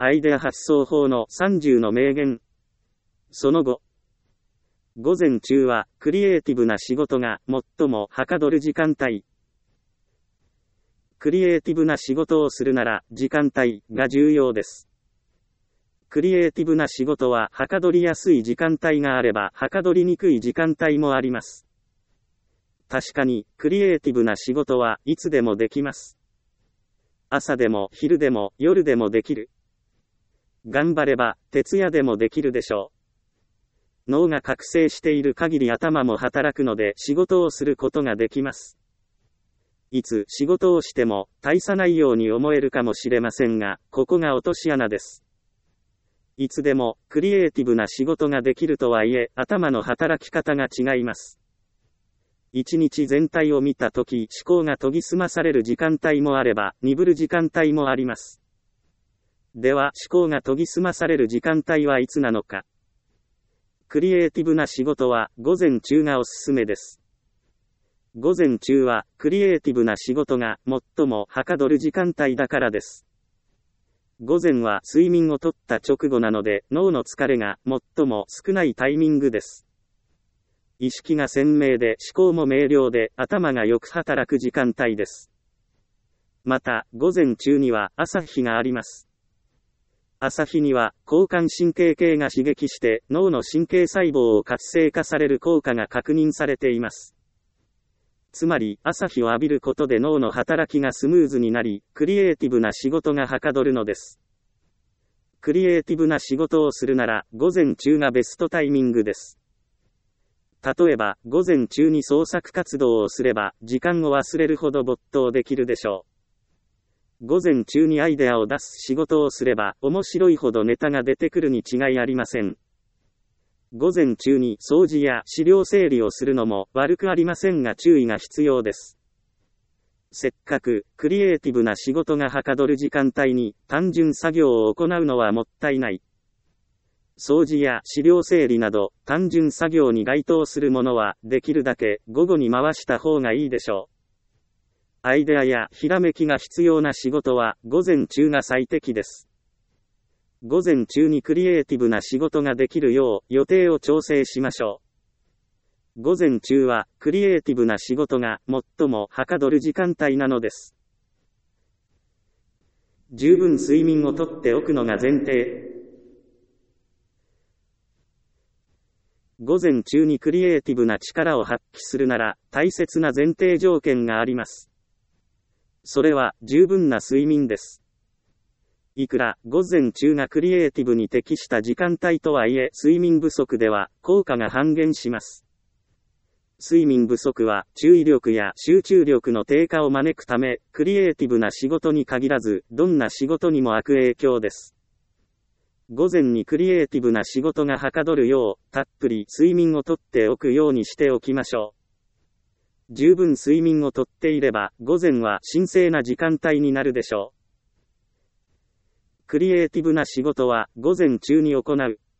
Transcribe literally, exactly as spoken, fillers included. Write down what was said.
アイデア発想法のさんじゅうの名言。その後。午前中はクリエイティブな仕事が最もはかどる時間帯。クリエイティブな仕事をするなら時間帯が重要です。クリエイティブな仕事ははかどりやすい時間帯があればはかどりにくい時間帯もあります。確かにクリエイティブな仕事はいつでもできます。朝でも昼でも夜でもできる。頑張れば徹夜でもできるでしょう。脳が覚醒している限り頭も働くので仕事をすることができます。いつ仕事をしても大差ないように思えるかもしれませんが、ここが落とし穴です。いつでもクリエイティブな仕事ができるとはいえ、頭の働き方が違います。一日全体を見たとき、思考が研ぎ澄まされる時間帯もあれば、鈍る時間帯もあります。では、思考が研ぎ澄まされる時間帯はいつなのか。クリエイティブな仕事は午前中がおすすめです。午前中はクリエイティブな仕事が最もはかどる時間帯だからです。午前は睡眠をとった直後なので脳の疲れが最も少ないタイミングです。意識が鮮明で思考も明瞭で頭がよく働く時間帯です。また、午前中には朝日があります。朝日には交感神経系が刺激して脳の神経細胞を活性化される効果が確認されています。つまり朝日を浴びることで脳の働きがスムーズになり、クリエイティブな仕事がはかどるのです。クリエイティブな仕事をするなら午前中がベストタイミングです。例えば午前中に創作活動をすれば時間を忘れるほど没頭できるでしょう。午前中にアイデアを出す仕事をすれば面白いほどネタが出てくるに違いありません。午前中に掃除や資料整理をするのも悪くありませんが注意が必要です。せっかくクリエイティブな仕事がはかどる時間帯に単純作業を行うのはもったいない。掃除や資料整理など単純作業に該当するものはできるだけ午後に回した方がいいでしょう。アイデアやひらめきが必要な仕事は午前中が最適です。午前中にクリエイティブな仕事ができるよう予定を調整しましょう。午前中はクリエイティブな仕事が最もはかどる時間帯なのです。十分睡眠をとっておくのが前提。午前中にクリエイティブな力を発揮するなら大切な前提条件があります。それは十分な睡眠です。いくら午前中がクリエイティブに適した時間帯とはいえ、睡眠不足では効果が半減します。睡眠不足は注意力や集中力の低下を招くため、クリエイティブな仕事に限らず、どんな仕事にも悪影響です。午前にクリエイティブな仕事がはかどるよう、たっぷり睡眠をとっておくようにしておきましょう。十分睡眠をとっていれば、午前は神聖な時間帯になるでしょう。クリエイティブな仕事は午前中に行う。